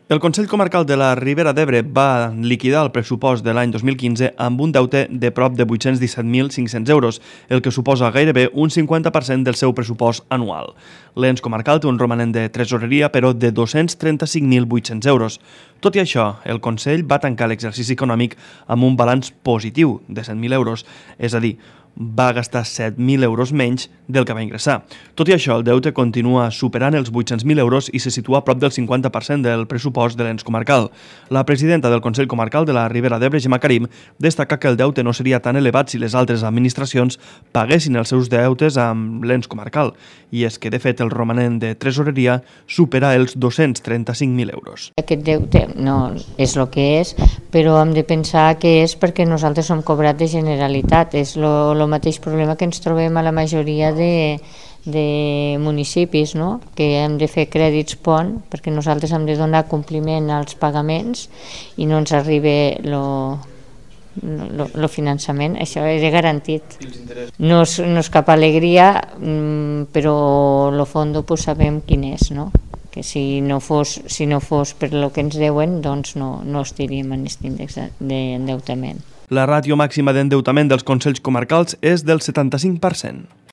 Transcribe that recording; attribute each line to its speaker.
Speaker 1: El Consell Comarcal de la Ribera d'Ebre va liquidar el pressupost de l'any 2015 amb un deute de prop de 817.500 euros, el que suposa gairebé un 50% del seu pressupost anual. L'ens comarcal té un romanent de tresoreria, però de 235.800 euros. Tot i això, el Consell va tancar l'exercici econòmic amb un balanç positiu de 100.000 euros, és a dir, va gastar 7.000 euros menys del que va ingressar. Tot i això, el deute continua superant els 800.000 euros i se situa a prop del 50% del pressupost de l'ens comarcal. La presidenta del Consell Comarcal de la Ribera d'Ebre, Gemma Karim, destaca que el deute no seria tan elevat si les altres administracions paguessin els seus deutes amb l'ens comarcal, i és que, de fet, el romanent de tresoreria supera els 235.000 euros.
Speaker 2: Aquest deute no és el que és, però hem de pensar que és perquè nosaltres som cobrats de Generalitat. És el mateix problema que ens trobem a la majoria de municipis, no? Que hem de fer crèdits pont perquè nosaltres hem de donar compliment als pagaments i no ens arriba el finançament. Això és garantit. No és cap alegria, però el fons pues sabem quin és, no? Que si no fos per el que ens deuen, doncs no estaríem en aquest índex d'endeutament.
Speaker 1: La ràtio màxima d'endeutament dels consells comarcals és del 75%.